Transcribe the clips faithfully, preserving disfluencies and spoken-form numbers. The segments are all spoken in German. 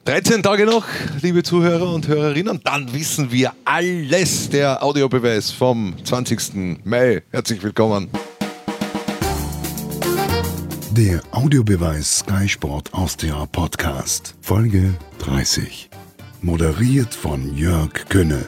dreizehn Tage noch, liebe Zuhörer und Hörerinnen, dann wissen wir alles. Der Audiobeweis vom zwanzigsten Mai. Herzlich willkommen. Der Audiobeweis Sky Sport Austria Podcast, Folge dreißig. Moderiert von Jörg Könne.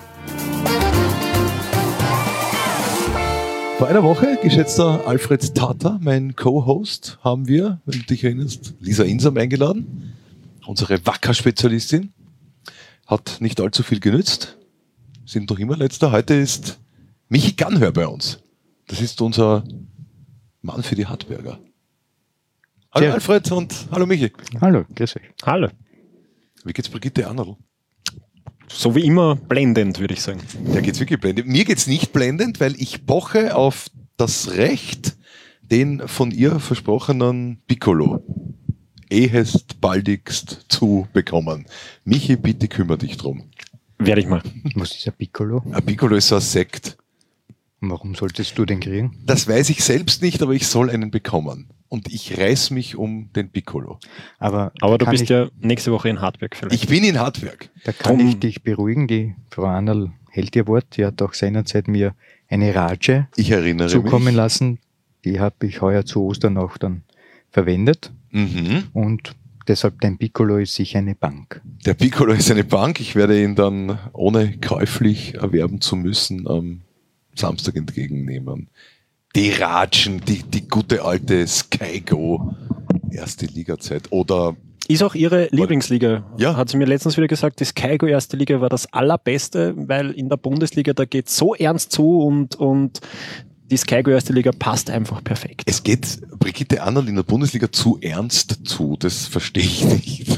Vor einer Woche, geschätzter Alfred Tata, mein Co-Host, haben wir, wenn du dich erinnerst, Lisa Insam eingeladen. Unsere Wacker-Spezialistin. Hat nicht allzu viel genützt. Sind noch immer letzter. Heute ist Michi Gannhör bei uns. Das ist unser Mann für die Hartberger. Hallo Sehr. Alfred und hallo Michi. Hallo, grüß euch. Hallo. Wie geht's Brigitte Anderl? So wie immer blendend, würde ich sagen. Ja, geht's wirklich blendend. Mir geht's nicht blendend, weil ich poche auf das Recht, den von ihr versprochenen Piccolo ehest baldigst zu bekommen. Michi, bitte kümmere dich drum. Werde ich mal. Was ist ein Piccolo? Ein Piccolo ist so ein Sekt. Und warum solltest du den kriegen? Das weiß ich selbst nicht, aber ich soll einen bekommen. Und ich reiß mich um den Piccolo. Aber, aber du bist ich, ja nächste Woche in Hartberg vielleicht. Ich bin in Hartberg. Da kann um, ich dich beruhigen. Die Frau Anderl hält ihr Wort. Die hat auch seinerzeit mir eine Rage ich erinnere zukommen mich. lassen. Die habe ich heuer zu Ostern auch dann verwendet. Mhm. Und deshalb, dein Piccolo ist sicher eine Bank. Der Piccolo ist eine Bank. Ich werde ihn dann, ohne käuflich erwerben zu müssen, am Samstag entgegennehmen. Die Ratschen, die, die gute alte Sky Go erste Liga-Zeit. Oder ist auch ihre Lieblingsliga. Ja. Hat sie mir letztens wieder gesagt, die Sky Go erste Liga war das allerbeste, weil in der Bundesliga, da geht so ernst zu und, und die Sky Go erste Liga passt einfach perfekt. Es geht Brigitte Anderl in der Bundesliga zu ernst zu, das verstehe ich nicht.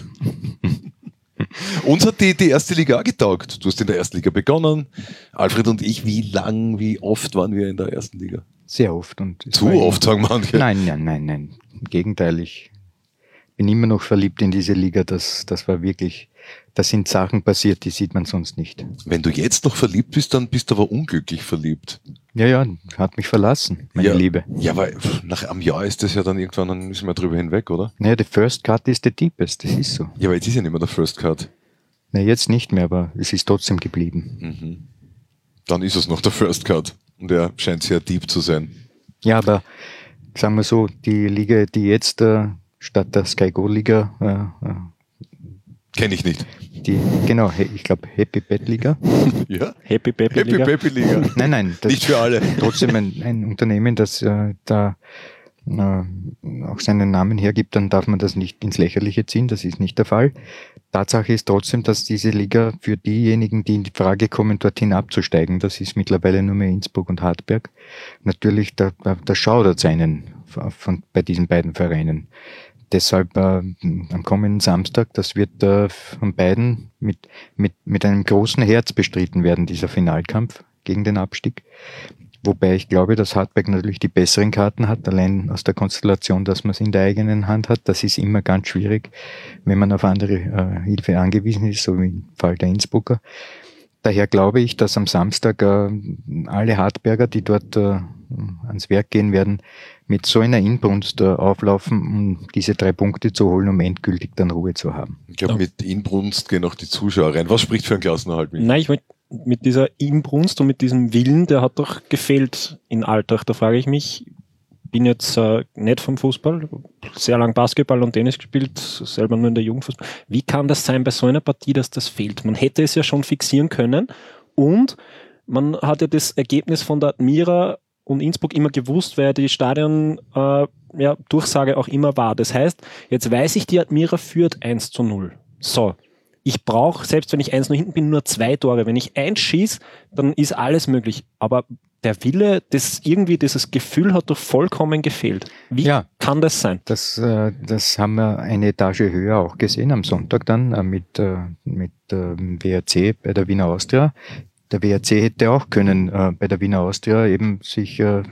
Uns hat die, die erste Liga auch getaugt. Du hast in der ersten Liga begonnen. Alfred und ich, wie lang, wie oft waren wir in der ersten Liga? Sehr oft. Und zu oft, sagen manche. Nein, nein, nein, nein. Im Gegenteil, ich bin immer noch verliebt in diese Liga. Das, das war wirklich, da sind Sachen passiert, die sieht man sonst nicht. Wenn du jetzt noch verliebt bist, dann bist du aber unglücklich verliebt. Ja, ja, hat mich verlassen, meine ja, Liebe. Ja, aber nach einem Jahr ist das ja dann irgendwann, dann müssen wir drüber hinweg, oder? Naja, the first cut is the deepest, das ist so. Ja, aber jetzt ist ja nicht mehr der First Cut. Na, jetzt nicht mehr, aber es ist trotzdem geblieben. Mhm. Dann ist es noch der First Cut. Und er scheint sehr deep zu sein. Ja, aber sagen wir so, die Liga, die jetzt äh, statt der Sky Go Liga äh, äh, kenne ich nicht. Die, genau, ich glaube Happy Bad Liga. Ja? Happy Baby Happy Liga. Baby Liga. Nein, nein. Das nicht für alle. Trotzdem ein, ein Unternehmen, das äh, da äh, auch seinen Namen hergibt, dann darf man das nicht ins Lächerliche ziehen. Das ist nicht der Fall. Tatsache ist trotzdem, dass diese Liga für diejenigen, die in die Frage kommen, dorthin abzusteigen, das ist mittlerweile nur mehr Innsbruck und Hartberg, natürlich, da, da, da schaudert es einen von, bei diesen beiden Vereinen. Deshalb äh, am kommenden Samstag, das wird äh, von beiden mit, mit, mit einem großen Herz bestritten werden, dieser Finalkampf gegen den Abstieg. Wobei ich glaube, dass Hartberg natürlich die besseren Karten hat, allein aus der Konstellation, dass man es in der eigenen Hand hat. Das ist immer ganz schwierig, wenn man auf andere äh, Hilfe angewiesen ist, so wie im Fall der Innsbrucker. Daher glaube ich, dass am Samstag äh, alle Hartberger, die dort äh, ans Werk gehen werden, mit so einer Inbrunst äh, auflaufen, um diese drei Punkte zu holen, um endgültig dann Ruhe zu haben. Ich glaube, mit Inbrunst gehen auch die Zuschauer rein. Was spricht für einen Klassenerhalt? Nein, ich meine, mit dieser Inbrunst und mit diesem Willen, der hat doch gefehlt in Alltag. Da frage ich mich, bin jetzt äh, nicht vom Fußball, sehr lang Basketball und Tennis gespielt, selber nur in der Jugendfußball. Wie kann das sein bei so einer Partie, dass das fehlt? Man hätte es ja schon fixieren können und man hat ja das Ergebnis von der Admira und Innsbruck immer gewusst, wer die Stadion äh, ja, Durchsage auch immer war. Das heißt, jetzt weiß ich, die Admira führt eins zu null. So, ich brauche, selbst wenn ich eins null hinten bin, nur zwei Tore. Wenn ich eins schieße, dann ist alles möglich. Aber der Wille, das irgendwie dieses Gefühl hat doch vollkommen gefehlt. Wie ja, kann das sein? Das, äh, das haben wir eine Etage höher auch gesehen am Sonntag dann äh, mit, äh, mit äh, W R C bei der Wiener Austria. Der W R C hätte auch können äh, bei der Wiener Austria eben sich äh,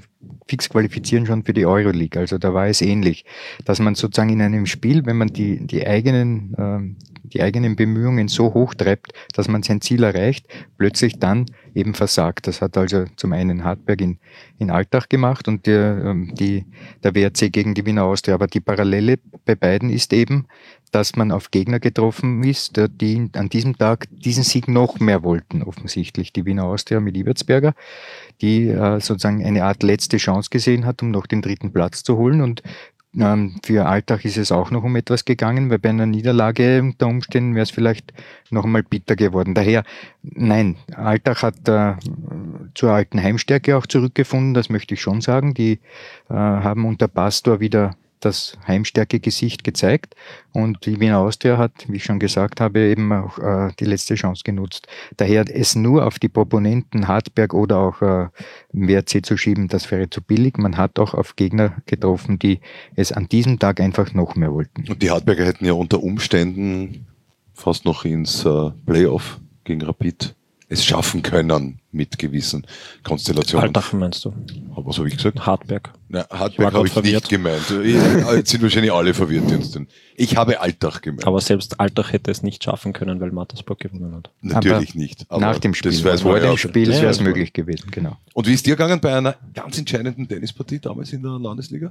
fix qualifizieren schon für die Euroleague. Also da war es ähnlich, dass man sozusagen in einem Spiel, wenn man die, die eigenen, ähm, die eigenen Bemühungen so hoch treibt, dass man sein Ziel erreicht, plötzlich dann eben versagt. Das hat also zum einen Hartberg in, in Altach gemacht und der, die, der W R C gegen die Wiener Austria. Aber die Parallele bei beiden ist eben, dass man auf Gegner getroffen ist, die an diesem Tag diesen Sieg noch mehr wollten, offensichtlich. Die Wiener Austria mit Ibertsberger, die äh, sozusagen eine Art letzte Chance gesehen hat, um noch den dritten Platz zu holen. Und ähm, für Altach ist es auch noch um etwas gegangen, weil bei einer Niederlage unter Umständen wäre es vielleicht noch einmal bitter geworden. Daher, nein, Altach hat äh, zur alten Heimstärke auch zurückgefunden, das möchte ich schon sagen. Die äh, haben unter Pastor wieder das Heimstärke-Gesicht gezeigt und die Wiener Austria hat, wie ich schon gesagt habe, eben auch äh, die letzte Chance genutzt. Daher es nur auf die Proponenten Hartberg oder auch äh, W R C zu schieben, das wäre zu billig. Man hat auch auf Gegner getroffen, die es an diesem Tag einfach noch mehr wollten. Und die Hartberger hätten ja unter Umständen fast noch ins äh, Playoff gegen Rapid es schaffen können mit gewissen Konstellationen. Altach meinst du? Was habe ich gesagt? Hartberg. Na, Hartberg habe ich verwirrt. Nicht gemeint. Jetzt sind wahrscheinlich alle verwirrt. Jetzt. Ich habe Altach gemeint. Aber selbst Altach hätte es nicht schaffen können, weil Mattersburg gewonnen hat. Natürlich aber nicht. Aber nach dem Spiel, das weiß vor man dem ja Spiel ja, wäre es ja, möglich gewesen, genau. Und wie ist dir gegangen bei einer ganz entscheidenden Tennispartie damals in der Landesliga?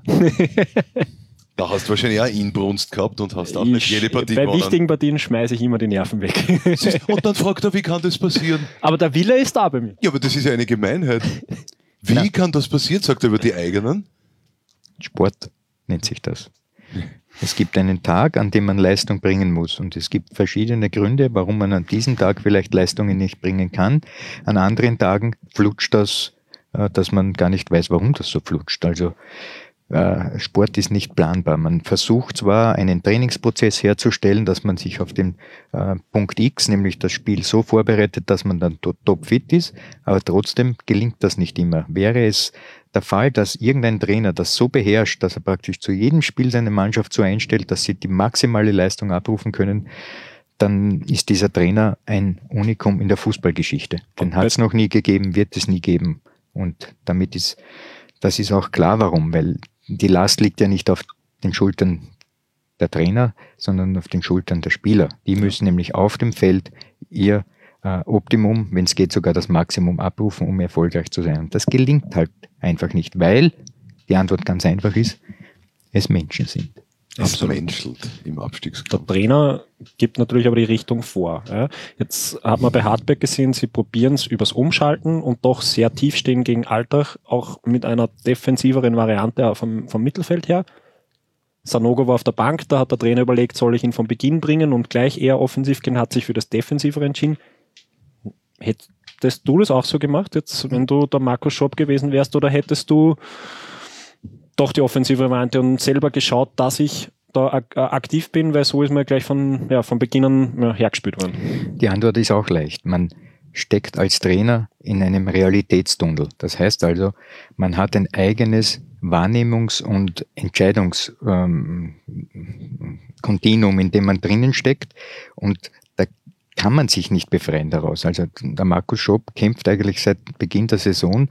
Da hast du wahrscheinlich auch Inbrunst gehabt und hast auch nicht jede Partie Bei gewonnen. wichtigen Partien schmeiße ich immer die Nerven weg. Und dann fragt er, wie kann das passieren? Aber der Wille ist da bei mir. Ja, aber das ist ja eine Gemeinheit. Wie Ja. kann das passieren, sagt er über die eigenen? Sport nennt sich das. Es gibt einen Tag, an dem man Leistung bringen muss und es gibt verschiedene Gründe, warum man an diesem Tag vielleicht Leistungen nicht bringen kann. An anderen Tagen flutscht das, äh, dass man gar nicht weiß, warum das so flutscht. Also äh, Sport ist nicht planbar. Man versucht zwar einen Trainingsprozess herzustellen, dass man sich auf den äh, Punkt X, nämlich das Spiel, so vorbereitet, dass man dann to- topfit ist, aber trotzdem gelingt das nicht immer. Wäre es der Fall, dass irgendein Trainer das so beherrscht, dass er praktisch zu jedem Spiel seine Mannschaft so einstellt, dass sie die maximale Leistung abrufen können, dann ist dieser Trainer ein Unikum in der Fußballgeschichte. Den hat es noch nie gegeben, wird es nie geben. Und damit ist, das ist auch klar, warum, weil die Last liegt ja nicht auf den Schultern der Trainer, sondern auf den Schultern der Spieler. Die müssen nämlich auf dem Feld ihr äh, Optimum, wenn es geht, sogar das Maximum abrufen, um erfolgreich zu sein. Und das gelingt halt einfach nicht, weil die Antwort ganz einfach ist, es Menschen sind. Es menschelt im Abstiegskampf. Der Trainer gibt natürlich aber die Richtung vor. Ja. Jetzt hat man bei Hartberg gesehen, sie probieren es übers Umschalten und doch sehr tief stehen gegen Altach, auch mit einer defensiveren Variante vom, vom Mittelfeld her. Sanogo war auf der Bank, da hat der Trainer überlegt, soll ich ihn von Beginn bringen und gleich eher offensiv gehen, hat sich für das Defensivere entschieden. Hättest du das auch so gemacht, jetzt, wenn du der Markus Schopp gewesen wärst, oder hättest du doch die offensive Variante und selber geschaut, dass ich da ak- aktiv bin, weil so ist mir gleich von, ja, von Beginn an ja, hergespielt worden. Die Antwort ist auch leicht. Man steckt als Trainer in einem Realitätstunnel. Das heißt also, man hat ein eigenes Wahrnehmungs- und Entscheidungskontinuum, ähm, in dem man drinnen steckt, und da kann man sich nicht befreien daraus. Also der Markus Schopp kämpft eigentlich seit Beginn der Saison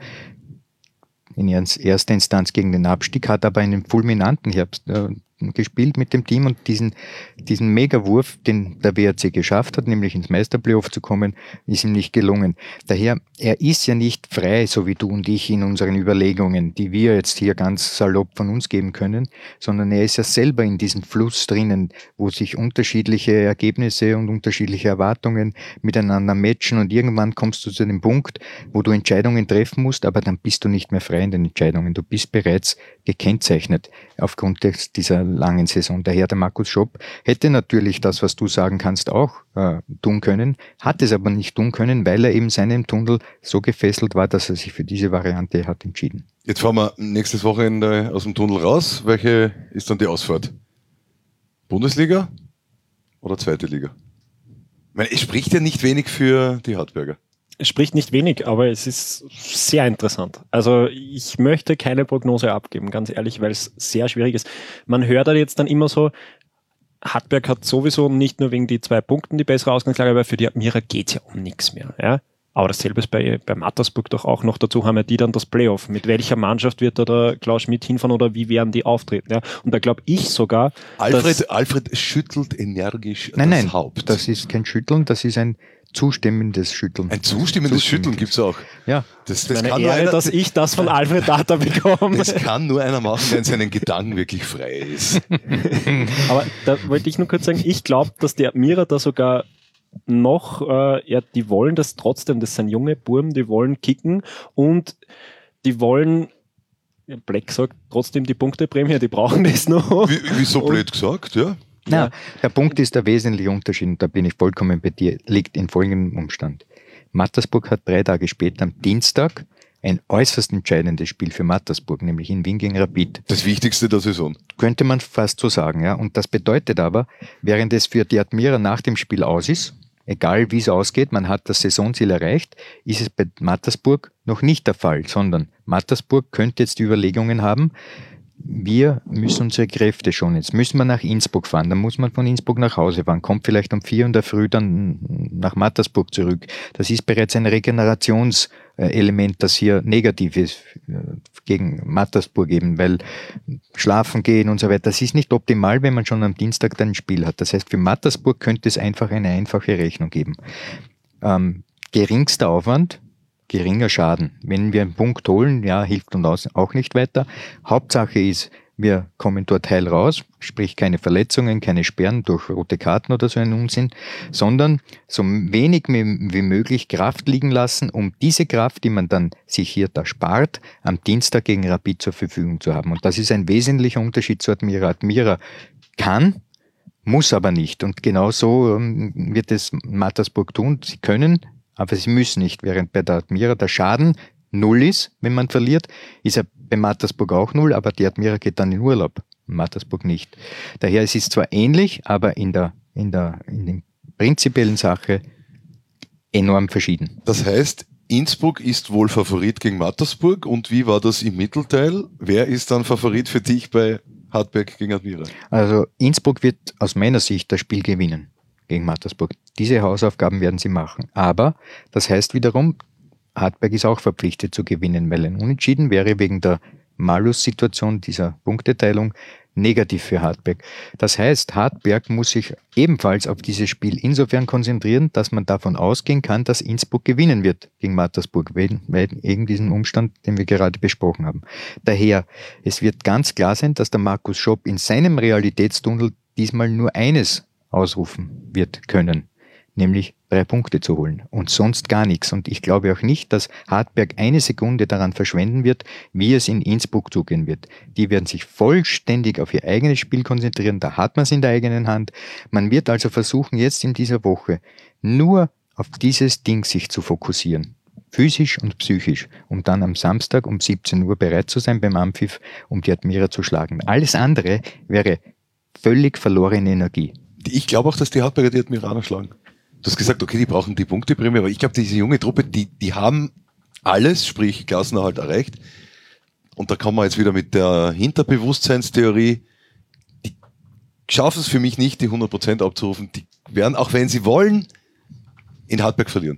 in erster Instanz gegen den Abstieg, hat aber einen fulminanten Herbst äh, gespielt mit dem Team, und diesen, diesen Megawurf, den der W R C geschafft hat, nämlich ins Meisterplayoff zu kommen, ist ihm nicht gelungen. Daher, er ist ja nicht frei, so wie du und ich in unseren Überlegungen, die wir jetzt hier ganz salopp von uns geben können, sondern er ist ja selber in diesem Fluss drinnen, wo sich unterschiedliche Ergebnisse und unterschiedliche Erwartungen miteinander matchen, und irgendwann kommst du zu dem Punkt, wo du Entscheidungen treffen musst, aber dann bist du nicht mehr frei in den Entscheidungen. Du bist bereits gekennzeichnet aufgrund des, dieser langen Saison. Daher der Markus Schopp hätte natürlich das, was du sagen kannst, auch äh, tun können, hat es aber nicht tun können, weil er eben seinem Tunnel so gefesselt war, dass er sich für diese Variante hat entschieden. Jetzt fahren wir nächstes Wochenende aus dem Tunnel raus. Welche ist dann die Ausfahrt? Bundesliga oder zweite Liga? Ich meine, es spricht ja nicht wenig für die Hartberger. Es spricht nicht wenig, aber es ist sehr interessant. Also ich möchte keine Prognose abgeben, ganz ehrlich, weil es sehr schwierig ist. Man hört halt jetzt dann immer so, Hartberg hat sowieso nicht nur wegen die zwei Punkten die bessere Ausgangslage, aber für die Admira geht es ja um nichts mehr. Ja? Aber dasselbe ist bei, bei Mattersburg doch auch noch. Dazu haben ja die dann das Playoff. Mit welcher Mannschaft wird da der Klaus Schmidt hinfahren oder wie werden die auftreten? Ja? Und da glaube ich sogar, Alfred, Alfred schüttelt energisch nein, das nein, Haupt. Das ist kein Schütteln, das ist ein zustimmendes Schütteln. Ein zustimmendes Schütteln gibt es auch. Ja. Das, das eine kann Ehre, nur einer, dass ich das von Alfred Tata bekomme. das kann nur einer machen, der in seinen Gedanken wirklich frei ist. Aber da wollte ich nur kurz sagen, ich glaube, dass die Admira da sogar noch, äh, ja, die wollen das trotzdem, das sind junge Burm, die wollen kicken und die wollen, ja, Black sagt trotzdem die Punkteprämie, die brauchen das noch. Wie, wieso blöd gesagt, ja? Na, der Punkt ist, der wesentliche Unterschied, und da bin ich vollkommen bei dir, liegt in folgendem Umstand. Mattersburg hat drei Tage später am Dienstag ein äußerst entscheidendes Spiel für Mattersburg, nämlich in Wien gegen Rapid. Das Wichtigste der Saison. Könnte man fast so sagen, ja. Und das bedeutet aber, während es für die Admira nach dem Spiel aus ist, egal wie es ausgeht, man hat das Saisonziel erreicht, ist es bei Mattersburg noch nicht der Fall, sondern Mattersburg könnte jetzt die Überlegungen haben, wir müssen unsere Kräfte schonen. Jetzt müssen wir nach Innsbruck fahren, dann muss man von Innsbruck nach Hause fahren, kommt vielleicht um vier in der Früh dann nach Mattersburg zurück. Das ist bereits ein Regenerationselement, das hier negativ ist gegen Mattersburg eben, weil schlafen gehen und so weiter, das ist nicht optimal, wenn man schon am Dienstag dann ein Spiel hat. Das heißt, für Mattersburg könnte es einfach eine einfache Rechnung geben. Ähm, geringster Aufwand, geringer Schaden. Wenn wir einen Punkt holen, ja, hilft uns auch nicht weiter. Hauptsache ist, wir kommen dort heil raus, sprich keine Verletzungen, keine Sperren durch rote Karten oder so ein Unsinn, sondern so wenig wie möglich Kraft liegen lassen, um diese Kraft, die man dann sich hier da spart, am Dienstag gegen Rapid zur Verfügung zu haben. Und das ist ein wesentlicher Unterschied zu Admira. Admira kann, muss aber nicht. Und genau so wird es Mattersburg tun. Sie können, aber sie müssen nicht, während bei der Admira der Schaden null ist, wenn man verliert, ist er bei Mattersburg auch null, aber die Admira geht dann in Urlaub, Mattersburg nicht. Daher es ist zwar ähnlich, aber in der, in der, in der prinzipiellen Sache enorm verschieden. Das heißt, Innsbruck ist wohl Favorit gegen Mattersburg, und wie war das im Mittelteil? Wer ist dann Favorit für dich bei Hartberg gegen Admira? Also Innsbruck wird aus meiner Sicht das Spiel gewinnen gegen Mattersburg. Diese Hausaufgaben werden sie machen. Aber das heißt wiederum, Hartberg ist auch verpflichtet zu gewinnen, weil ein Unentschieden wäre wegen der Malus-Situation dieser Punkteteilung negativ für Hartberg. Das heißt, Hartberg muss sich ebenfalls auf dieses Spiel insofern konzentrieren, dass man davon ausgehen kann, dass Innsbruck gewinnen wird gegen Mattersburg, wegen, wegen diesem Umstand, den wir gerade besprochen haben. Daher, es wird ganz klar sein, dass der Markus Schopp in seinem Realitätstunnel diesmal nur eines ausrufen wird können, nämlich drei Punkte zu holen und sonst gar nichts. Und ich glaube auch nicht, dass Hartberg eine Sekunde daran verschwenden wird, wie es in Innsbruck zugehen wird. Die werden sich vollständig auf ihr eigenes Spiel konzentrieren, da hat man es in der eigenen Hand. Man wird also versuchen, jetzt in dieser Woche nur auf dieses Ding sich zu fokussieren, physisch und psychisch, um dann am Samstag um siebzehn Uhr bereit zu sein beim Ampfiff, um die Admira zu schlagen. Alles andere wäre völlig verlorene Energie. Ich glaube auch, dass die Hartberger die Admiraner schlagen. Du hast gesagt, okay, die brauchen die Punkteprämie, aber ich glaube, diese junge Truppe, die, die haben alles, sprich Klassenerhalt erreicht. Und da kommen wir jetzt wieder mit der Hinterbewusstseinstheorie. Die schaffen es für mich nicht, die hundert Prozent abzurufen. Die werden, auch wenn sie wollen, in Hartberg verlieren.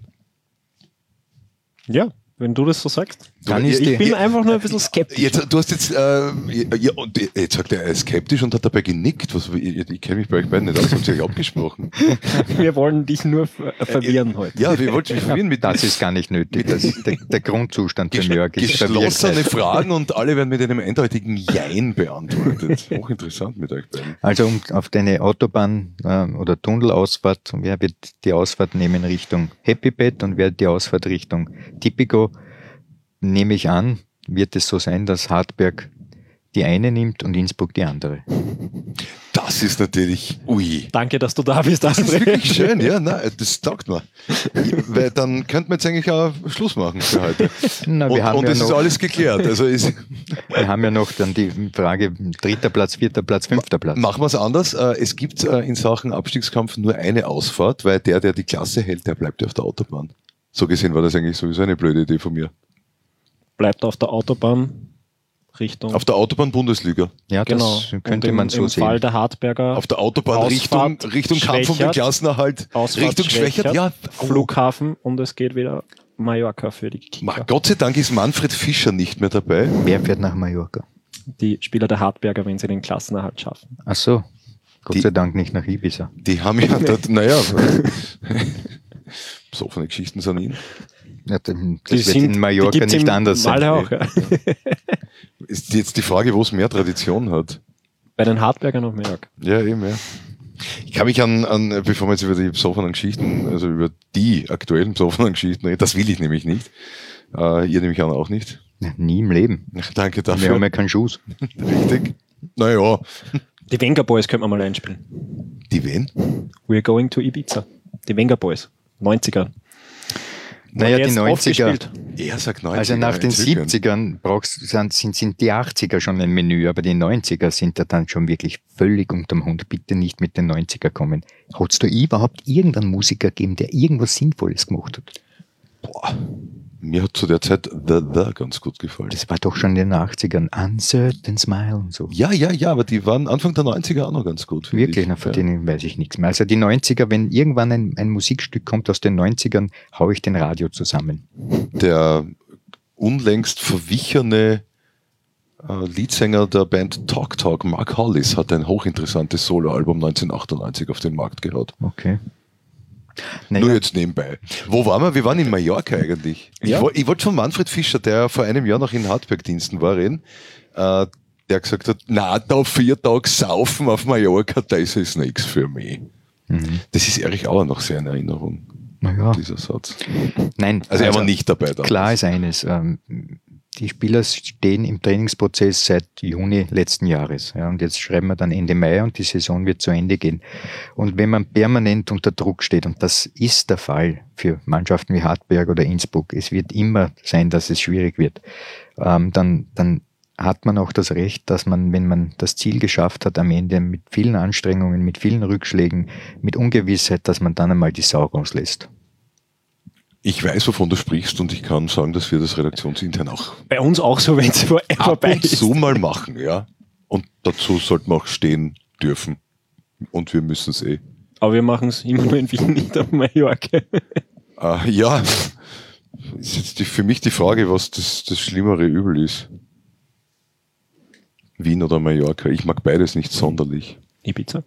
Ja, wenn du das so sagst. Dann ich ist ich die- bin einfach nur ein bisschen skeptisch. Jetzt, du hast jetzt, äh, ja, und jetzt sagt er, er ist skeptisch und hat dabei genickt. Was, ich ich kenne mich bei euch beiden nicht aus, habt ihr euch abgesprochen? Wir wollen dich nur ver verwirren heute. Ja, wie wollt ihr mich verwirren mit Das ist gar nicht nötig. Das ist der, der Grundzustand bei Jörg. ist geschlossene Verwirrtheit. Fragen und alle werden mit einem eindeutigen Jein beantwortet. Hochinteressant mit euch beiden. Also um auf deine Autobahn äh, oder Tunnelausfahrt, wer wird die Ausfahrt nehmen Richtung Happy Bed und wer die Ausfahrt Richtung Tipico, nehme ich an, wird es so sein, dass Hartberg die eine nimmt und Innsbruck die andere. Das ist natürlich, ui. Danke, dass du da bist, Das ist Alfred. wirklich schön, ja, nein, das taugt mir. Weil dann könnte man jetzt eigentlich auch Schluss machen für heute. Na, Und, wir, haben und ja es ist noch, alles geklärt. Also ist, wir haben ja noch dann die Frage dritter Platz, vierter Platz, fünfter Platz. machen wir es anders. Äh, Es gibt äh, in Sachen Abstiegskampf nur eine Ausfahrt, weil der, der die Klasse hält, der bleibt ja auf der Autobahn. So gesehen war das eigentlich sowieso eine blöde Idee von mir. Bleibt auf der Autobahn Richtung. Auf der Autobahn Bundesliga. Ja, das genau. könnte Und im, man so im sehen. Fall der Hartberger Auf der Autobahn Richtung, Ausfahrt Richtung Kampf um den schwächert. Klassenerhalt. Ausfahrt Richtung Schwächert, ja. Oh. Flughafen und es geht wieder Mallorca für die Kicker. Ma, Gott sei Dank ist Manfred Fischer nicht mehr dabei. Wer fährt nach Mallorca? Die Spieler der Hartberger, wenn sie den Klassenerhalt schaffen. Ach so, Gott Die- sei Dank nicht nach Ibiza. Die haben ja dort, naja, so von den Geschichten sind ihn. Ja, das Die wird sind- in Mallorca die gibt's nicht im anders sein. Malle auch, ja. Ist jetzt die Frage, wo es mehr Tradition hat. Bei den Hartbergern auf Mallorca. Ja, eben, ja. Ich kann mich an, an bevor wir jetzt über die besoffenen Geschichten, also über die aktuellen besoffenen Geschichten reden, das will ich nämlich nicht. Äh, ihr nehme ich an auch nicht. Ja, nie im Leben. Danke Wir dafür. haben ja keinen Schuss. Richtig. Naja, Die Wenger Boys könnte man mal einspielen. die wen? We're going to Ibiza. Die Wenger Boys. neunziger. Naja, die Jetzt oft neunziger. gespielt. Er sagt neunzig. Also nach den entzückend. siebzigern brauchst, sind, sind, sind die achtziger schon ein Menü, aber die neunziger sind ja dann schon wirklich völlig unterm Hund. Bitte nicht mit den neunziger kommen. Hat es da überhaupt irgendeinen Musiker gegeben, der irgendwas Sinnvolles gemacht hat? Boah. Mir hat zu der Zeit The The ganz gut gefallen. Das war doch schon in den achtzigern. Uncertain Smile und so. Ja, ja, ja, aber die waren Anfang der neunziger auch noch ganz gut. finde Wirklich, ich. na, von Ja. denen weiß ich nichts mehr. Also die neunziger, wenn irgendwann ein, ein Musikstück kommt aus den neunzigern, hau ich den Radio zusammen. Der unlängst verwichene äh, Leadsänger der Band Talk Talk, Mark Hollis, hat ein hochinteressantes Soloalbum neunzehnhundertachtundneunzig auf den Markt gehaut. Okay. Nur Naja, jetzt nebenbei. Wo waren wir? Wir waren in Mallorca eigentlich. Ja. Ich, woll- ich wollte von Manfred Fischer, der vor einem Jahr noch in Hartberg-Diensten war, reden, äh, der gesagt hat, na, da vier Tage saufen auf Mallorca, das ist nichts für mich. mhm. Das ist Erich Auer noch sehr in Erinnerung, naja. dieser Satz. Nein, Also, er war nicht dabei da. Klar ist eines, ähm, die Spieler stehen im Trainingsprozess seit Juni letzten Jahres. Ja, und jetzt schreiben wir dann Ende Mai und die Saison wird zu Ende gehen. Und wenn man permanent unter Druck steht, und das ist der Fall für Mannschaften wie Hartberg oder Innsbruck, es wird immer sein, dass es schwierig wird, ähm, dann, dann hat man auch das Recht, dass man, wenn man das Ziel geschafft hat, am Ende mit vielen Anstrengungen, mit vielen Rückschlägen, mit Ungewissheit, dass man dann einmal die Sau rauslässt. Ich weiß, wovon du sprichst und ich kann sagen, dass wir das redaktionsintern auch Bei uns auch so, wenn es vor- ab vorbei und ist. zu mal machen, ja. Und dazu sollten wir auch stehen dürfen. Und wir müssen es eh. Aber wir machen es immer nur in Wien, nicht auf Mallorca. Äh, ja, ist jetzt die, für mich die Frage, was das, das schlimmere Übel ist. Wien oder Mallorca. Ich mag beides nicht sonderlich. Ibiza.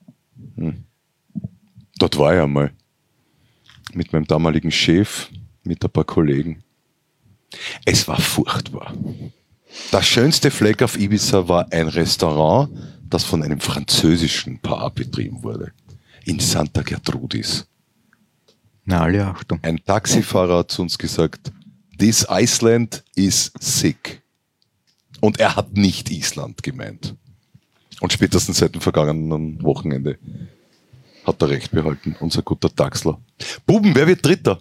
Dort war ich einmal. Mit meinem damaligen Chef, mit ein paar Kollegen. Es war furchtbar. Das schönste Fleck auf Ibiza war ein Restaurant, das von einem französischen Paar betrieben wurde. In Santa Gertrudis. Na, alle Achtung. Ein Taxifahrer hat zu uns gesagt, this Iceland is sick. Und er hat nicht Island gemeint. Und spätestens seit dem vergangenen Wochenende hat er recht behalten, unser guter Taxler. Buben, wer wird Dritter?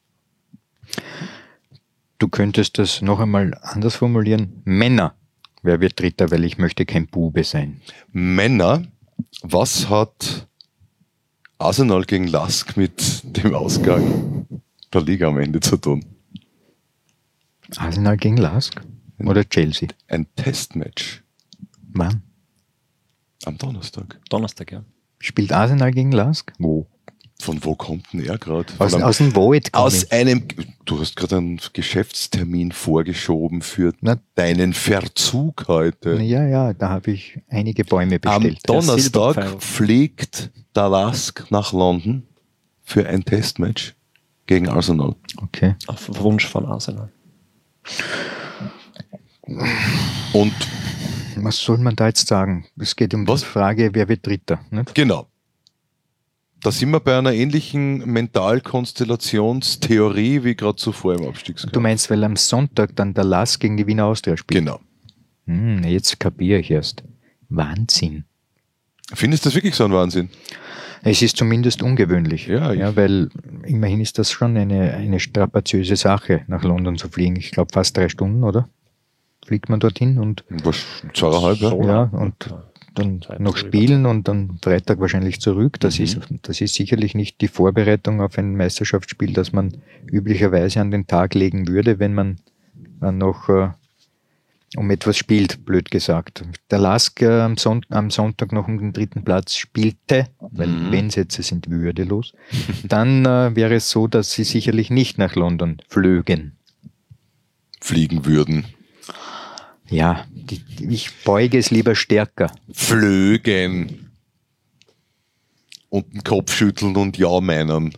Du könntest das noch einmal anders formulieren. Männer. Wer wird Dritter, weil ich möchte kein Bube sein. Männer, was hat Arsenal gegen Lask mit dem Ausgang der Liga am Ende zu tun? Arsenal gegen Lask oder Chelsea? Ein Testmatch Wann? am Donnerstag. Donnerstag, ja. Spielt Arsenal gegen Lask? Wo? Von wo kommt denn er gerade? Aus, Von einem- aus dem Void. komm Aus ich. einem, du hast gerade einen Geschäftstermin vorgeschoben für Na, deinen Verzug heute. ja, ja, da habe ich einige Bäume Am bestellt. Donnerstag Silberpfeil. fliegt der Lask nach London für ein Testmatch gegen Arsenal. Okay. Auf Wunsch von Arsenal. Und Was soll man da jetzt sagen? Es geht um Was? die Frage, wer wird Dritter? Nicht? genau, da sind wir bei einer ähnlichen Mentalkonstellationstheorie wie gerade zuvor im Abstiegskampf. Du meinst, weil am Sonntag dann der Lask gegen die Wiener Austria spielt? Genau. Hm, jetzt kapiere ich erst. Wahnsinn. Findest du das wirklich so ein Wahnsinn? Es ist zumindest ungewöhnlich. Ja, ich- ja, weil immerhin ist das schon eine, eine strapaziöse Sache, nach London zu fliegen. Ich glaube fast drei Stunden, oder? Fliegt man dorthin und Was, zweieinhalb, ja? So. ja, lang. und Ja. dann Zeit noch drüber. spielen und dann Freitag wahrscheinlich zurück. Das, Mhm. ist, das ist sicherlich nicht die Vorbereitung auf ein Meisterschaftsspiel, das man üblicherweise an den Tag legen würde, wenn man dann noch äh, um etwas spielt, blöd gesagt. Der Lask äh, am, Son- am Sonntag noch um den dritten Platz spielte, weil Mhm. Wenn-Sätze sind würdelos, dann äh, wäre es so, dass sie sicherlich nicht nach London flögen. Fliegen würden. Ja, die, ich beuge es lieber stärker. Flögen. Und den Kopf schütteln und Ja meinen.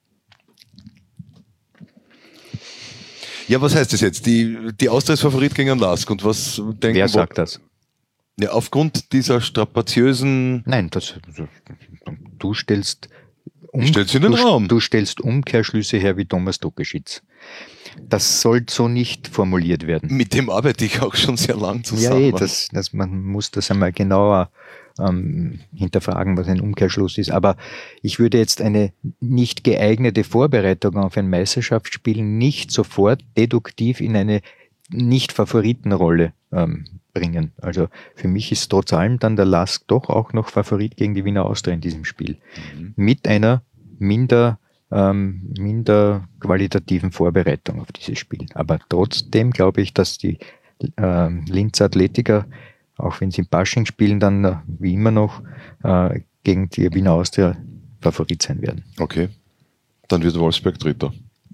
Ja, was heißt das jetzt? Die, die Austria ist Favorit gegen den Lask. Und was denken Wer wir- sagt das? Ja, aufgrund dieser strapaziösen... Nein, das, du stellst, um, Ich stell's in den du, Raum. du stellst Umkehrschlüsse her wie Thomas Dukeschitz. Das soll so nicht formuliert werden. Mit dem arbeite ich auch schon sehr lang Ja, zusammen. eh, das, das, man muss das einmal genauer ähm, hinterfragen, was ein Umkehrschluss ist. Aber ich würde jetzt eine nicht geeignete Vorbereitung auf ein Meisterschaftsspiel nicht sofort deduktiv in eine Nicht-Favoritenrolle ähm, bringen. Also für mich ist trotz allem dann der Lask doch auch noch Favorit gegen die Wiener Austria in diesem Spiel. Mhm. Mit einer minder ähm, minder qualitativen Vorbereitung auf dieses Spiel. Aber trotzdem glaube ich, dass die ähm, Linzer Athletiker, auch wenn sie im Pasching spielen, dann äh, wie immer noch äh, gegen die Wiener Austria Favorit sein werden. Okay. Dann wird Wolfsberg Dritter.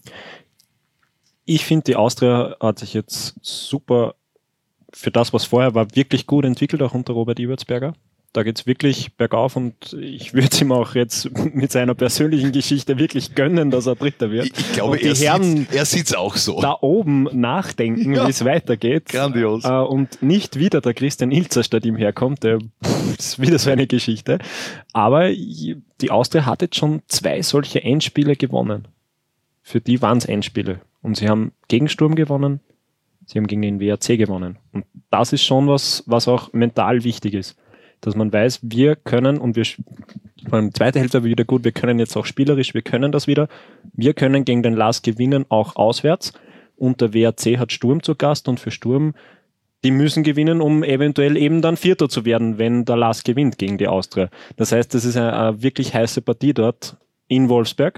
Ich finde, die Austria hat sich jetzt super für das, was vorher war, wirklich gut entwickelt, auch unter Robert Ibertsberger. Da geht es wirklich bergauf und ich würde es ihm auch jetzt mit seiner persönlichen Geschichte wirklich gönnen, dass er Dritter wird. Ich, ich glaube, und die er Herren sieht er sieht's auch so. da oben nachdenken, Ja. wie es weitergeht. Grandios. Äh, und nicht wieder der Christian Ilzer statt ihm herkommt. Der, pff, das ist wieder so eine Geschichte. Aber die Austria hat jetzt schon zwei solche Endspiele gewonnen. Für die waren es Endspiele. Und sie haben gegen Sturm gewonnen, sie haben gegen den W R C gewonnen. Und das ist schon was, was auch mental wichtig ist. Dass man weiß, wir können, und wir, vor allem zweite Hälfte war wieder gut, wir können jetzt auch spielerisch, wir können das wieder. Wir können gegen den Lask gewinnen, auch auswärts. Und der W R C hat Sturm zu Gast und für Sturm, die müssen gewinnen, um eventuell eben dann Vierter zu werden, wenn der Lask gewinnt gegen die Austria. Das heißt, das ist eine, eine wirklich heiße Partie dort in Wolfsberg,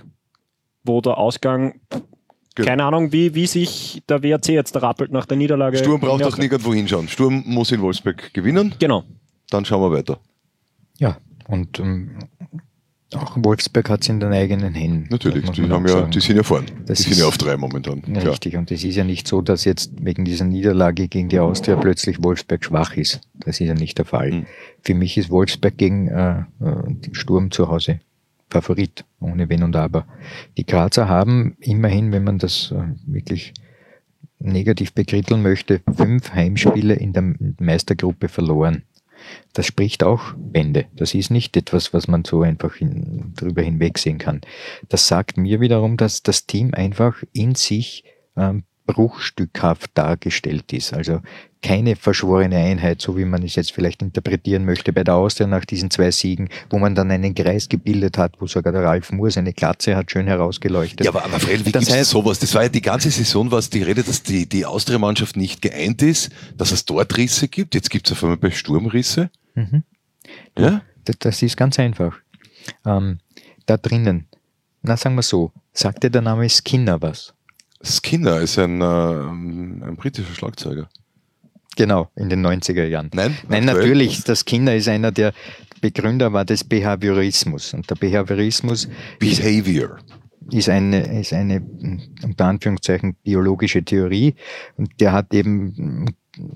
wo der Ausgang, Genau. keine Ahnung, wie, wie sich der W R C jetzt rappelt nach der Niederlage. Sturm gegen braucht die auch Austria. nirgendwo hinschauen. Sturm muss in Wolfsberg gewinnen. Genau. Dann schauen wir weiter. Ja, und ähm, auch Wolfsberg hat es in den eigenen Händen. Natürlich, muss die, man haben auch ja, sagen. die sind ja vorn. Das die sind ist- ja auf drei momentan. Klar. Richtig, und es ist ja nicht so, dass jetzt wegen dieser Niederlage gegen die Austria plötzlich Wolfsberg schwach ist. Das ist ja nicht der Fall. Mhm. Für mich ist Wolfsberg gegen äh, äh, Sturm zu Hause Favorit, ohne Wenn und Aber. Die Grazer haben immerhin, wenn man das äh, wirklich negativ bekritteln möchte, fünf Heimspiele in der Meistergruppe verloren. Das spricht auch Bände. Das ist nicht etwas, was man so einfach hin, drüber hinwegsehen kann. Das sagt mir wiederum, dass das Team einfach in sich ähm, bruchstückhaft dargestellt ist. Also keine verschworene Einheit, so wie man es jetzt vielleicht interpretieren möchte bei der Austria nach diesen zwei Siegen, wo man dann einen Kreis gebildet hat, wo sogar der Ralf Moore seine Glatze hat schön herausgeleuchtet. Ja, aber, aber Frell, wie Das gibt es heißt- sowas? Das war ja die ganze Saison, was die Rede, dass die, die Austria-Mannschaft nicht geeint ist, dass es dort Risse gibt. Jetzt gibt es auf einmal bei Sturm Risse. Mhm. Ja? Das, das ist ganz einfach. Ähm, da drinnen, na sagen wir so, sagt dir der Name Skinner was? Skinner ist ein, äh, ein britischer Schlagzeuger. Genau, in den neunziger Jahren. Nein? Nein, aktuell? natürlich, der Skinner ist einer der Begründer war des Behaviorismus. Und der Behaviorismus Behavior. ist eine, ist eine, unter Anführungszeichen, biologische Theorie. Und der hat eben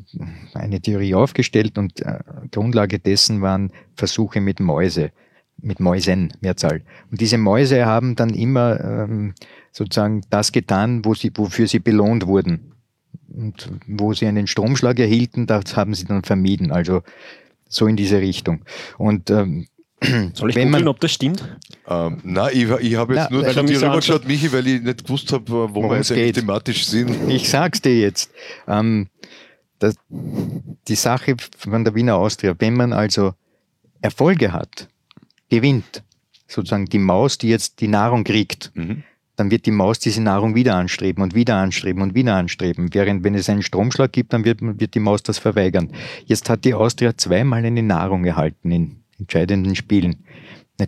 eine Theorie aufgestellt und äh, Grundlage dessen waren Versuche mit Mäuse, mit Mäusen, Mehrzahl. Und diese Mäuse haben dann immer ähm, sozusagen das getan, wo sie, wofür sie belohnt wurden. Und wo sie einen Stromschlag erhielten, das haben sie dann vermieden. Also so in diese Richtung. Und ähm, Soll ich wenn googeln, man, ob das stimmt? Ähm, nein, ich, ich habe jetzt Na, nur weil zu er dir mich so rübergeschaut, Michi, weil ich nicht gewusst habe, wo Worum wir es jetzt eigentlich geht. thematisch sind. ich sag's dir jetzt, ähm, das, die Sache von der Wiener Austria, wenn man also Erfolge hat, gewinnt, sozusagen die Maus, die jetzt die Nahrung kriegt, Mhm. dann wird die Maus diese Nahrung wieder anstreben und wieder anstreben und wieder anstreben. Während wenn es einen Stromschlag gibt, dann wird, wird die Maus das verweigern. Jetzt hat die Austria zweimal eine Nahrung erhalten in entscheidenden Spielen. Na, die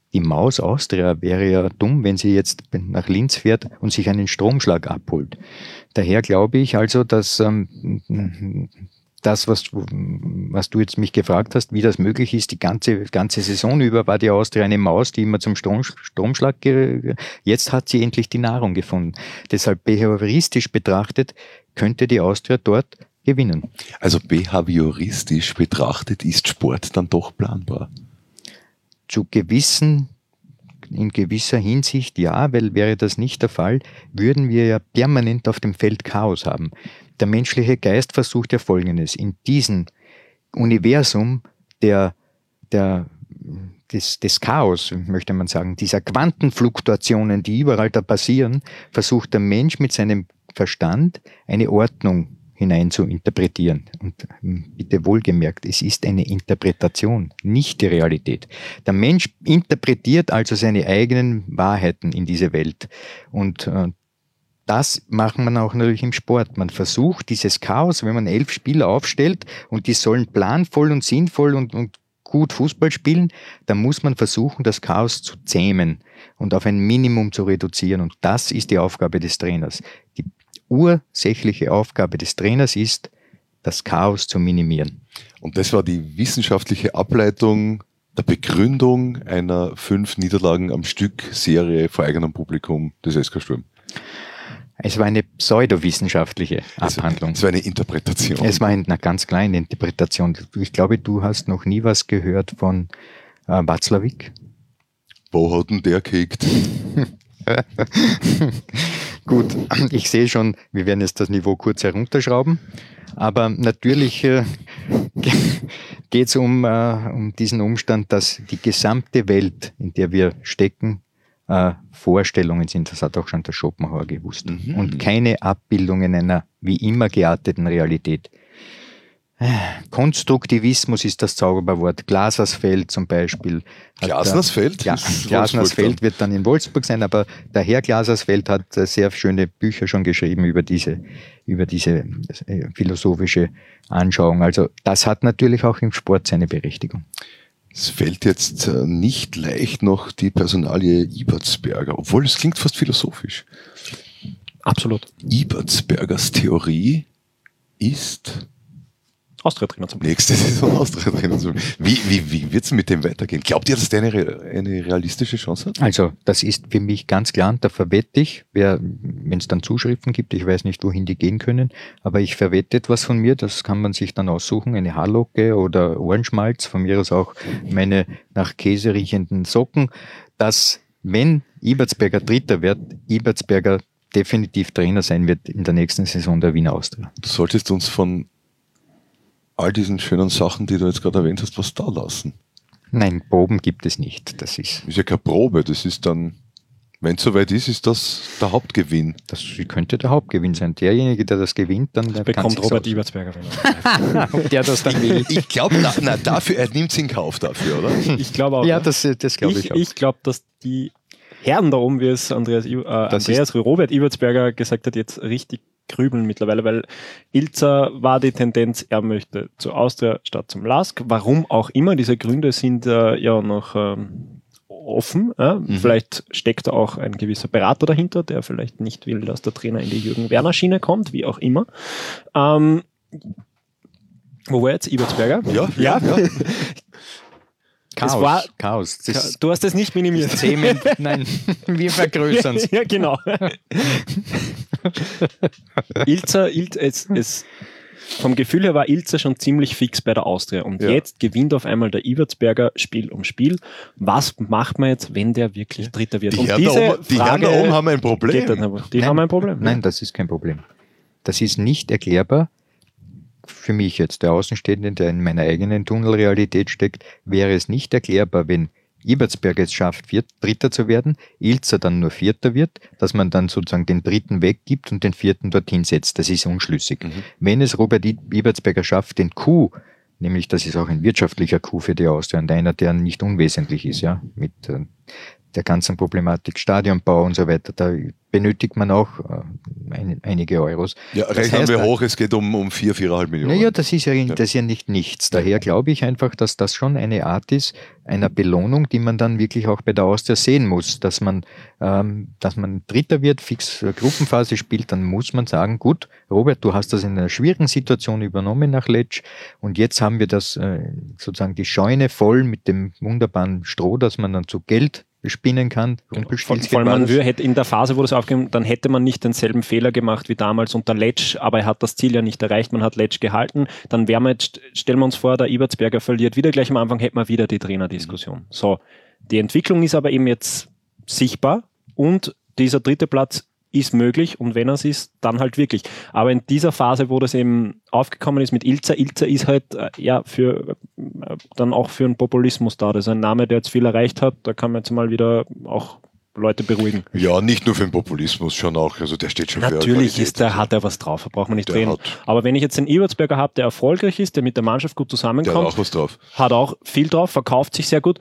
Die Maus Austria wäre ja dumm, wenn sie jetzt nach Linz fährt und sich einen Stromschlag abholt. Daher glaube ich also, dass ähm, das, was, was du jetzt mich gefragt hast, wie das möglich ist, die ganze, ganze Saison über war die Austria eine Maus, die immer zum Strom, Stromschlag, ge- jetzt hat sie endlich die Nahrung gefunden. Deshalb behavioristisch betrachtet, könnte die Austria dort gewinnen. Also behavioristisch betrachtet ist Sport dann doch planbar. Zu gewissen, in gewisser Hinsicht ja, weil wäre das nicht der Fall, würden wir ja permanent auf dem Feld Chaos haben. Der menschliche Geist versucht ja Folgendes: In diesem Universum der, der, des, des Chaos, möchte man sagen, dieser Quantenfluktuationen, die überall da passieren, versucht der Mensch mit seinem Verstand eine Ordnung hinein zu interpretieren. Und bitte wohlgemerkt, es ist eine Interpretation, nicht die Realität. Der Mensch interpretiert also seine eigenen Wahrheiten in diese Welt. Und äh, das macht man auch natürlich im Sport. Man versucht dieses Chaos, wenn man elf Spieler aufstellt und die sollen planvoll und sinnvoll und, und gut Fußball spielen, dann muss man versuchen, das Chaos zu zähmen und auf ein Minimum zu reduzieren. Und das ist die Aufgabe des Trainers. Die ursächliche Aufgabe des Trainers ist, das Chaos zu minimieren. Und das war die wissenschaftliche Ableitung der Begründung einer fünf Niederlagen am Stück Serie vor eigenem Publikum des S K Sturm. Es war eine pseudowissenschaftliche Abhandlung. Es war eine Interpretation. Es war eine ganz kleine Interpretation. Ich glaube, du hast noch nie was gehört von äh, Watzlawick. Wo hat denn der gekickt? Gut, ich sehe schon, wir werden jetzt das Niveau kurz herunterschrauben, aber natürlich äh, geht es um, äh, um diesen Umstand, dass die gesamte Welt, in der wir stecken, äh, Vorstellungen sind. Das hat auch schon der Schopenhauer gewusst. Mhm. Und keine Abbildungen einer wie immer gearteten Realität. Konstruktivismus ist das Zauberwort. Glasnersfeld zum Beispiel. Glasnersfeld? Ja, Glasnersfeld wird dann in Wolfsburg sein, aber der Herr Glasnersfeld hat sehr schöne Bücher schon geschrieben über diese, über diese philosophische Anschauung. Also das hat natürlich auch im Sport seine Berechtigung. Es fällt jetzt nicht leicht noch die Personalie Ibertsberger, obwohl es klingt fast philosophisch. Absolut. Ibertsbergers Theorie ist... Austria-Trainer zum Beispiel. Nächste Saison Austria-Trainer zum Beispiel. Wie, wie, wie wird es mit dem weitergehen? Glaubt ihr, dass der eine, eine realistische Chance hat? Also, das ist für mich ganz klar, und da verwette ich, wenn es dann Zuschriften gibt, ich weiß nicht, wohin die gehen können, aber ich verwette etwas von mir, das kann man sich dann aussuchen, eine Haarlocke oder Ohrenschmalz, von mir aus auch meine nach Käse riechenden Socken, dass, wenn Ibertsberger Dritter wird, Ibertsberger definitiv Trainer sein wird in der nächsten Saison der Wiener Austria. Du solltest uns von all diesen schönen Sachen, die du jetzt gerade erwähnt hast, was da lassen. Nein, Proben gibt es nicht. Das ist, ist ja keine Probe, das ist dann, wenn es soweit ist, ist das der Hauptgewinn. Das könnte der Hauptgewinn sein. Derjenige, der das gewinnt, dann das bekommt Robert Ibertsberger. Ob der das dann will. Ich glaube, na, na, dafür, er nimmt es in Kauf dafür, oder? Ich glaube auch. Ja, das, das glaube ich, ich auch. Ich glaube, dass die Herren da oben, wie es Andreas, äh, Andreas Robert Ibertsberger gesagt hat, jetzt richtig grübeln mittlerweile, weil Ilzer war die Tendenz, er möchte zu Austria statt zum Lask. Warum auch immer, diese Gründe sind äh, ja noch ähm, offen. Äh? Mhm. Vielleicht steckt da auch ein gewisser Berater dahinter, der vielleicht nicht will, dass der Trainer in die Jürgen-Werner-Schiene kommt, wie auch immer. Ähm, wo war jetzt Ibertsberger? Ja, ja, ja. ja. Chaos. Es war, Chaos. Das du hast es nicht minimiert. Zähmen, nein, wir vergrößern es. Ja, genau. Ilzer, Ilzer es, es, vom Gefühl her war Ilzer schon ziemlich fix bei der Austria. Und ja. Jetzt gewinnt auf einmal der Ibertsberger Spiel um Spiel. Was macht man jetzt, wenn der wirklich Dritter wird? Die Und Herren diese da oben, die Herren da oben haben ein Problem. Dann, die nein, haben ein Problem. Nein, das ist kein Problem. Das ist nicht erklärbar. Für mich jetzt, der Außenstehende, der in meiner eigenen Tunnelrealität steckt, wäre es nicht erklärbar, wenn Ibertsberger es schafft, Viert, Dritter zu werden, Ilzer dann nur Vierter wird, dass man dann sozusagen den Dritten weggibt und den Vierten dorthin setzt. Das ist unschlüssig. Mhm. Wenn es Robert Ibertsberger schafft, den Coup, nämlich das ist auch ein wirtschaftlicher Coup für die Austria und einer, der nicht unwesentlich ist, ja, mit äh, der ganzen Problematik Stadionbau und so weiter, da benötigt man auch äh, ein, einige Euros. Ja, Das rechnen heißt, wir hoch, es geht um, um vier, viereinhalb Millionen. Naja, das ist ja, das ist ja nicht nichts. Daher glaube ich einfach, dass das schon eine Art ist, einer Belohnung, die man dann wirklich auch bei der Austria sehen muss. Dass man, ähm, dass man Dritter wird, fix Gruppenphase spielt, dann muss man sagen, gut, Robert, du hast das in einer schwierigen Situation übernommen nach Letsch und jetzt haben wir das äh, sozusagen die Scheune voll mit dem wunderbaren Stroh, dass man dann zu Geld spinnen kann. Vor, vor allem man würde, hätte in der Phase, wo das aufgegeben, dann hätte man nicht denselben Fehler gemacht wie damals unter Letsch, aber er hat das Ziel ja nicht erreicht, man hat Letsch gehalten, dann wären wir jetzt, stellen wir uns vor, der Ibertsberger verliert wieder gleich am Anfang, hätten wir wieder die Trainerdiskussion. So, die Entwicklung ist aber eben jetzt sichtbar und dieser dritte Platz ist möglich und wenn es ist, dann halt wirklich. Aber in dieser Phase, wo das eben aufgekommen ist mit Ilzer, Ilzer ist halt äh, ja für äh, dann auch für einen Populismus da. Das ist ein Name, der jetzt viel erreicht hat, da kann man jetzt mal wieder auch Leute beruhigen. Ja, nicht nur für den Populismus, schon auch. Also der steht schon Natürlich für Qualität. ist der, hat er was drauf, da braucht man nicht Der reden. hat- Aber wenn ich jetzt den Ibertsberger habe, der erfolgreich ist, der mit der Mannschaft gut Der hat zusammenkommt, auch was drauf. hat auch viel drauf, verkauft sich sehr gut,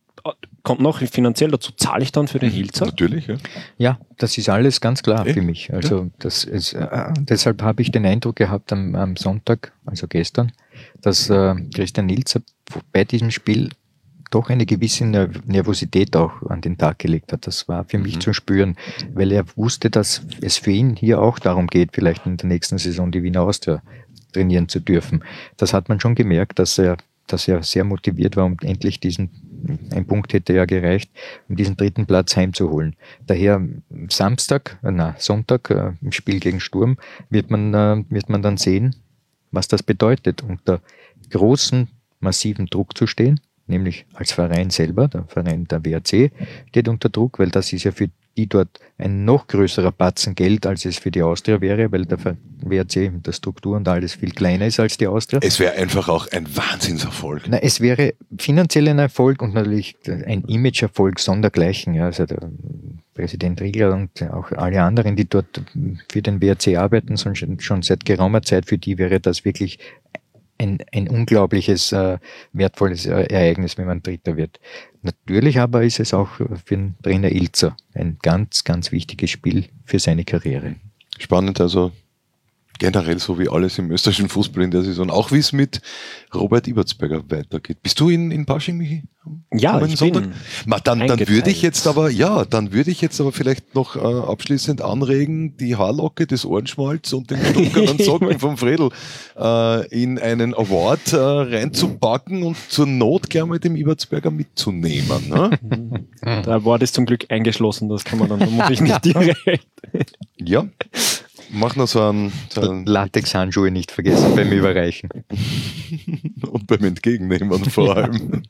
kommt noch finanziell dazu, zahle ich dann für den Ilzer? Natürlich, ja. Ja, das ist alles ganz klar Eh? für mich. Also das ist, äh, deshalb habe ich den Eindruck gehabt am, am Sonntag, also gestern, dass äh, Christian Ilzer bei diesem Spiel doch eine gewisse Ner- Nervosität auch an den Tag gelegt hat. Das war für mich Mhm. zu spüren, weil er wusste, dass es für ihn hier auch darum geht, vielleicht in der nächsten Saison die Wiener Austria trainieren zu dürfen. Das hat man schon gemerkt, dass er, dass er sehr motiviert war, um endlich diesen, ein Punkt hätte ja gereicht, um diesen dritten Platz heimzuholen. Daher Samstag, äh, na, Sonntag äh, im Spiel gegen Sturm wird man, äh, wird man dann sehen, was das bedeutet, unter großen, massiven Druck zu stehen, nämlich als Verein selber, der Verein der W R C steht unter Druck, weil das ist ja für die dort ein noch größerer Batzen Geld, als es für die Austria wäre, weil der W R C mit der Struktur und alles viel kleiner ist als die Austria. Es wäre einfach auch ein Wahnsinnserfolg. Na, es wäre finanziell ein Erfolg und natürlich ein Imageerfolg sondergleichen. Ja. Also der Präsident Riegler und auch alle anderen, die dort für den W R C arbeiten, schon, schon seit geraumer Zeit, für die wäre das wirklich ein, ein unglaubliches, äh, wertvolles äh, Ereignis, wenn man Dritter wird. Natürlich aber ist es auch für den Trainer Ilzer ein ganz, ganz wichtiges Spiel für seine Karriere. Spannend, also generell so wie alles im österreichischen Fußball in der Saison, auch wie es mit Robert Ibertsberger weitergeht. Bist du in, in Pasching, Michi? Ja, Kommenden ich Sonntag? bin Ma, dann, dann eingeteilt. würde ich jetzt aber, ja, dann würde ich jetzt aber vielleicht noch äh, abschließend anregen, die Haarlocke, des Ohrenschmalz und den stunkeren Socken vom Fredel äh, in einen Award äh, reinzupacken und zur Not gleich mal dem Ibertsberger mitzunehmen. Ne? Der Wort ist zum Glück eingeschlossen, das kann man dann, da muss ich nicht direkt. Ja, mach noch so einen, so einen Latex-Handschuhe nicht vergessen beim Überreichen. und beim Entgegennehmen vor allem.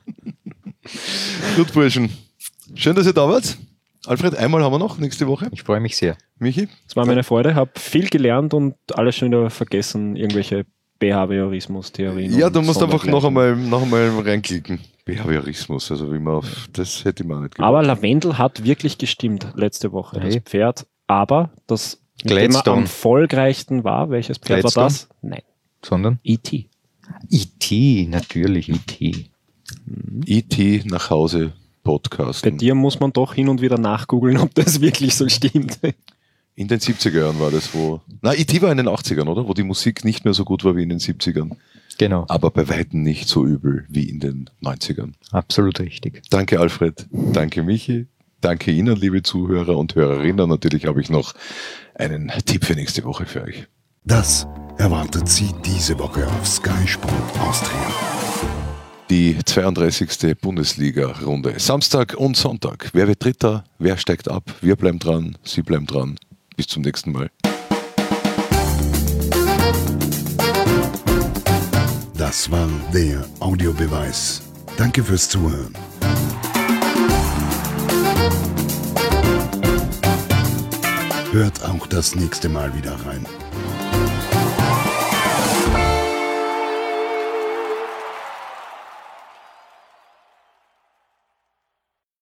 Gut, Burschen. Schön, dass ihr da wart. Alfred, einmal haben wir noch nächste Woche. Ich freue mich sehr. Michi? Das war meine Freude, habe viel gelernt und alles schon wieder vergessen, irgendwelche Behaviorismus-Theorien. Ja, und du musst einfach noch Sondergleichen. einmal, noch einmal reinklicken. Behaviorismus, also wie man auf das hätte man nicht Aber Lavendel hat wirklich gestimmt letzte Woche, das Hey. Pferd. Aber das, mit dem er Gladstone. am erfolgreichsten war, welches Pferd war Gladstone? das? Nein, Sondern E T E T, natürlich E T. E T nach Hause Podcast. Bei dir muss man doch hin und wieder nachgoogeln, ob das wirklich so stimmt. In den siebziger Jahren war das, wo. Na, E T war in den achtzigern, oder? Wo die Musik nicht mehr so gut war wie in den siebzigern. Genau, Aber bei Weitem nicht so übel wie in den neunzigern. absolut richtig. Danke, Alfred. Danke, Michi. Danke Ihnen, liebe Zuhörer und Hörerinnen. Natürlich habe ich noch einen Tipp für nächste Woche für euch. Das erwartet Sie diese Woche auf Sky Sport Austria. Die zweiunddreißigste Bundesliga-Runde. Samstag und Sonntag. Wer wird Dritter? Wer steigt ab? Wir bleiben dran. Sie bleiben dran. Bis zum nächsten Mal. Das war der Audiobeweis. Danke fürs Zuhören. Hört auch das nächste Mal wieder rein.